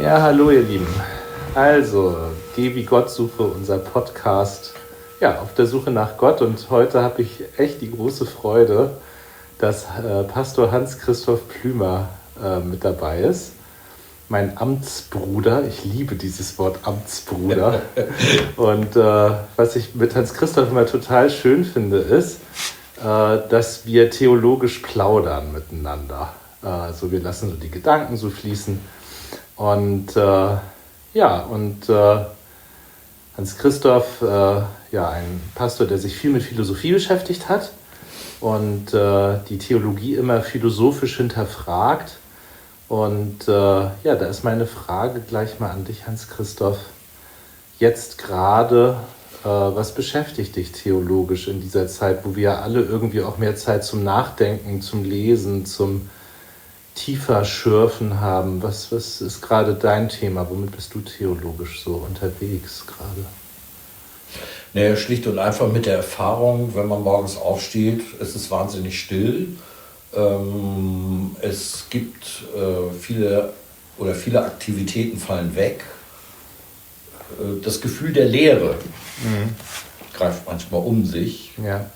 Ja, hallo ihr Lieben. Also, Geh wie Gott suche, unser Podcast, ja, auf der Suche nach Gott. Und heute habe ich echt die große Freude, dass Pastor Hans-Christoph Plümer mit dabei ist. Mein Amtsbruder, ich liebe dieses Wort Amtsbruder. Und was ich mit Hans-Christoph immer total schön finde, ist, dass wir theologisch plaudern miteinander. Also wir lassen so die Gedanken so fließen. Und Hans-Christoph, ein Pastor, der sich viel mit Philosophie beschäftigt hat und die Theologie immer philosophisch hinterfragt. Und da ist meine Frage gleich mal an dich, Hans-Christoph. Jetzt gerade, was beschäftigt dich theologisch in dieser Zeit, wo wir alle irgendwie auch mehr Zeit zum Nachdenken, zum Lesen, zum tiefer schürfen haben? Was ist gerade dein Thema? Womit bist du theologisch so unterwegs gerade? Naja, schlicht und einfach mit der Erfahrung, wenn man morgens aufsteht, es ist wahnsinnig still. Es gibt viele Aktivitäten fallen weg. Das Gefühl der Leere greift manchmal um sich. Ja.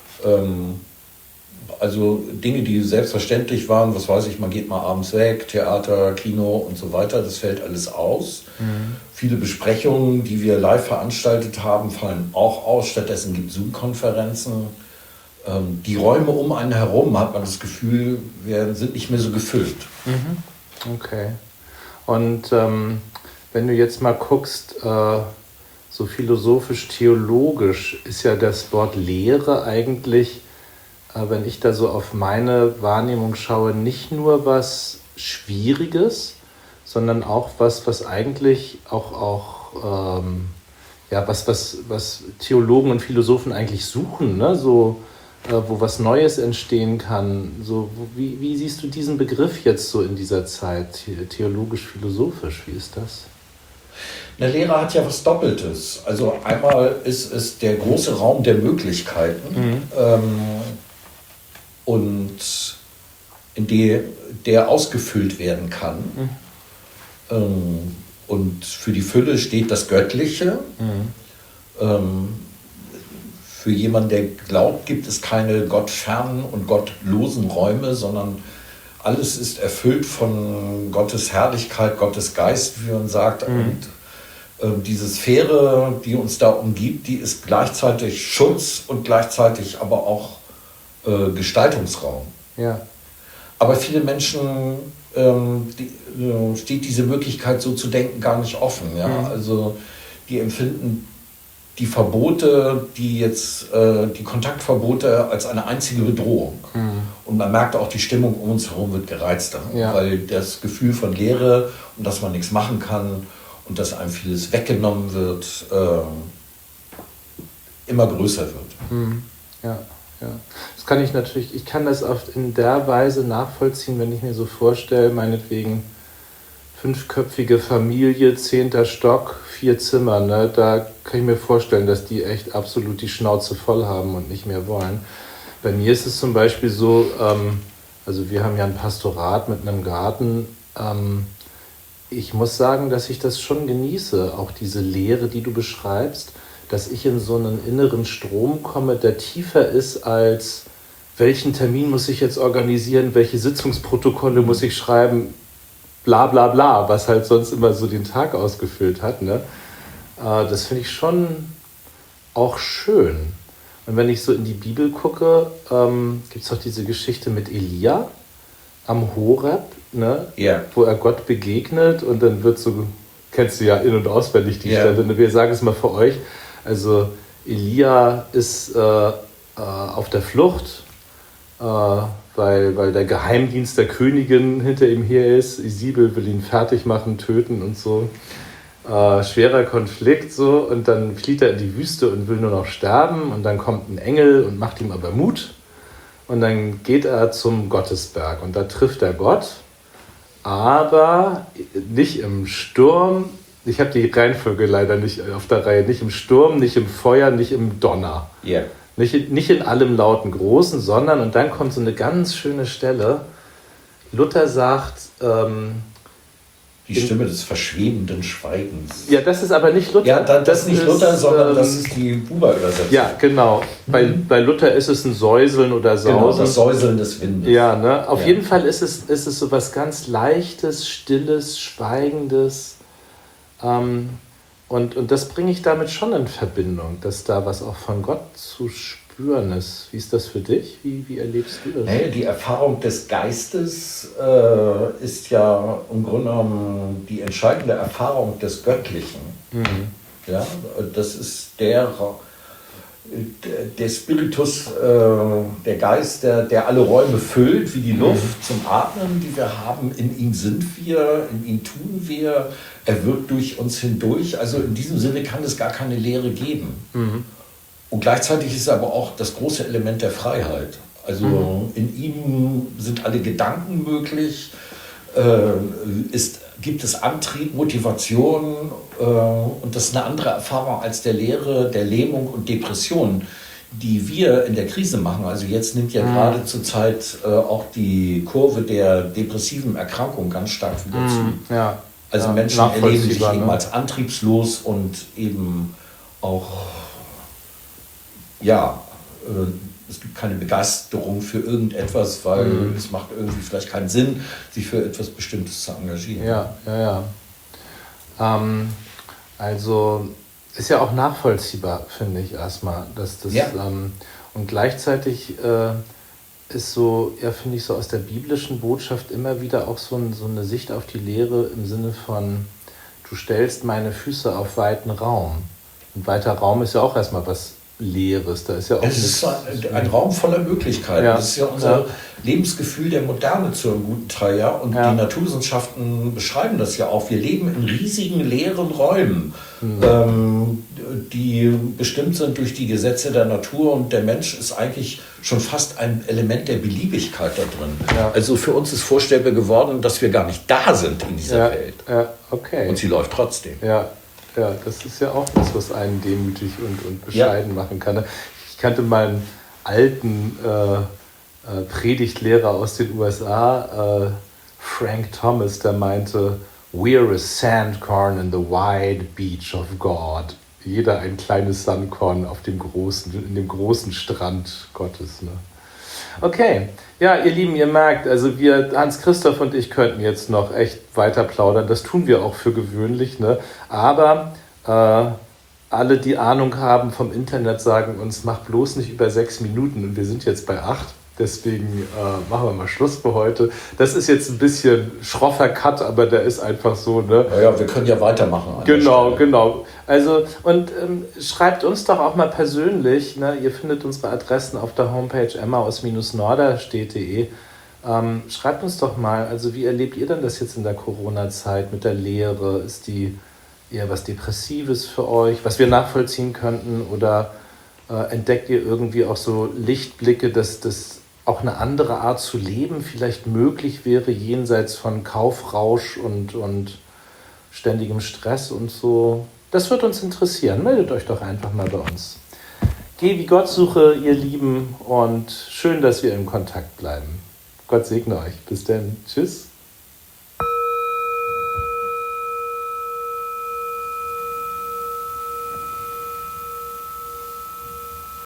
Also Dinge, die selbstverständlich waren, was weiß ich, man geht mal abends weg, Theater, Kino und so weiter, das fällt alles aus. Viele Besprechungen, die wir live veranstaltet haben, fallen auch aus. Stattdessen gibt es Zoom-Konferenzen. Die Räume um einen herum, hat man das Gefühl, sind nicht mehr so gefüllt. Okay. Und wenn du jetzt mal guckst, so philosophisch-theologisch ist ja das Wort Lehre eigentlich, wenn ich da so auf meine Wahrnehmung schaue, nicht nur was Schwieriges, sondern auch was eigentlich was Theologen und Philosophen eigentlich suchen, ne? So, wo was Neues entstehen kann. So, wie siehst du diesen Begriff jetzt so in dieser Zeit, theologisch-philosophisch? Wie ist das? Eine Lehre hat ja was Doppeltes. Also einmal ist es der große Raum der Möglichkeiten, und in der ausgefüllt werden kann. Und für die Fülle steht das Göttliche. Für jemanden, der glaubt, gibt es keine gottfernen und gottlosen Räume, sondern alles ist erfüllt von Gottes Herrlichkeit, Gottes Geist, wie man sagt. Und diese Sphäre, die uns da umgibt, die ist gleichzeitig Schutz und gleichzeitig aber auch Gestaltungsraum. Ja. Aber viele Menschen steht diese Möglichkeit, so zu denken, gar nicht offen. Ja? Also die empfinden die Verbote, die Kontaktverbote als eine einzige Bedrohung. Und man merkt auch, die Stimmung um uns herum wird gereizter, weil das Gefühl von Leere und dass man nichts machen kann und dass einem vieles weggenommen wird, immer größer wird. Ja. Das kann ich kann das oft in der Weise nachvollziehen, wenn ich mir so vorstelle, meinetwegen 5-köpfige Familie, 10. Stock, 4 Zimmer, ne? Da kann ich mir vorstellen, dass die echt absolut die Schnauze voll haben und nicht mehr wollen. Bei mir ist es zum Beispiel so, also wir haben ja ein Pastorat mit einem Garten. Ich muss sagen, dass ich das schon genieße, auch diese Leere, die du beschreibst, dass ich in so einen inneren Strom komme, der tiefer ist als, welchen Termin muss ich jetzt organisieren, welche Sitzungsprotokolle muss ich schreiben, bla bla bla, was halt sonst immer so den Tag ausgefüllt hat. Ne? Das finde ich schon auch schön. Und wenn ich so in die Bibel gucke, gibt es doch diese Geschichte mit Elia am Horeb, ne? Yeah. Wo er Gott begegnet und dann wird so, kennst du ja in- und auswendig die Stelle, ne? Wir sagen es mal für euch. Also Elia ist auf der Flucht, weil der Geheimdienst der Königin hinter ihm her ist. Isabel will ihn fertig machen, töten und so. Schwerer Konflikt so, und dann flieht er in die Wüste und will nur noch sterben und dann kommt ein Engel und macht ihm aber Mut und dann geht er zum Gottesberg und da trifft er Gott, aber nicht im Sturm. Ich habe die Reihenfolge leider nicht auf der Reihe. Nicht im Sturm, nicht im Feuer, nicht im Donner. Yeah. Nicht in allem lauten Großen, sondern, und dann kommt so eine ganz schöne Stelle, Luther sagt, Die Stimme des verschwebenden Schweigens. Ja, das ist aber nicht Luther. Ja, das ist nicht Luther, sondern das ist die Buber-Übersetzung. Ja, genau. Bei Luther ist es ein Säuseln oder Sausen. Genau, das Säuseln des Windes. Ja, ne? Auf jeden Fall ist es so was ganz Leichtes, Stilles, Schweigendes. Und das bringe ich damit schon in Verbindung, dass da was auch von Gott zu spüren ist. Wie ist das für dich? Wie erlebst du das? Hey, die Erfahrung des Geistes ist ja im Grunde genommen die entscheidende Erfahrung des Göttlichen. Ja, das ist der Spiritus, der Geist, der alle Räume füllt, wie die Luft zum Atmen, die wir haben. In ihm sind wir, in ihm tun wir, er wirkt durch uns hindurch. Also in diesem Sinne kann es gar keine Lehre geben. Und gleichzeitig ist es aber auch das große Element der Freiheit. Also in ihm sind alle Gedanken möglich, gibt es Antrieb, Motivation, und das ist eine andere Erfahrung als der Lehre, der Lähmung und Depression, die wir in der Krise machen. Also jetzt nimmt ja gerade zur Zeit auch die Kurve der depressiven Erkrankung ganz stark wieder zu. Ja. Also Ja, Menschen erleben sich eben ne? als antriebslos und eben auch, ja, es gibt keine Begeisterung für irgendetwas, weil es macht irgendwie vielleicht keinen Sinn, sich für etwas Bestimmtes zu engagieren. Ja. Also ist ja auch nachvollziehbar, finde ich erstmal, dass das und gleichzeitig ist so, ja, finde ich, so aus der biblischen Botschaft immer wieder auch so eine Sicht auf die Lehre im Sinne von, du stellst meine Füße auf weiten Raum. Und weiter Raum ist ja auch erstmal was Leeres. Da ist ja auch es ist ein Raum voller Möglichkeiten. Ja. Das ist ja unser Lebensgefühl der Moderne zu einem guten Teil. Ja? Und die Naturwissenschaften beschreiben das ja auch. Wir leben in riesigen leeren Räumen, die bestimmt sind durch die Gesetze der Natur. Und der Mensch ist eigentlich schon fast ein Element der Beliebigkeit da drin. Ja. Also für uns ist vorstellbar geworden, dass wir gar nicht da sind in dieser Welt. Ja, okay. Und sie läuft trotzdem. Ja, das ist ja auch das, was einen demütig und bescheiden machen kann. Ich kannte mal einen alten Predigtlehrer aus den USA, Frank Thomas, der meinte, "We're a sandcorn in the wide beach of God." Jeder ein kleines Sandkorn in dem großen Strand Gottes. Ne? Okay, ja, ihr Lieben, ihr merkt, also Hans-Christoph und ich könnten jetzt noch echt weiter plaudern, das tun wir auch für gewöhnlich, ne? Aber alle, die Ahnung haben vom Internet, sagen uns, mach bloß nicht über 6 Minuten und wir sind jetzt bei 8, deswegen machen wir mal Schluss für heute. Das ist jetzt ein bisschen schroffer Cut, aber der ist einfach so, ne? Naja, wir können ja weitermachen. Genau. Also, und schreibt uns doch auch mal persönlich, ne? Ihr findet unsere Adressen auf der Homepage emmaus-norderstedt.de. Schreibt uns doch mal, also wie erlebt ihr denn das jetzt in der Corona-Zeit mit der Lehre? Ist die eher was Depressives für euch, was wir nachvollziehen könnten? Oder entdeckt ihr irgendwie auch so Lichtblicke, dass das auch eine andere Art zu leben vielleicht möglich wäre, jenseits von Kaufrausch und ständigem Stress und so? Das wird uns interessieren. Meldet euch doch einfach mal bei uns. Geh wie Gott suche, ihr Lieben, und schön, dass wir in Kontakt bleiben. Gott segne euch. Bis dann. Tschüss.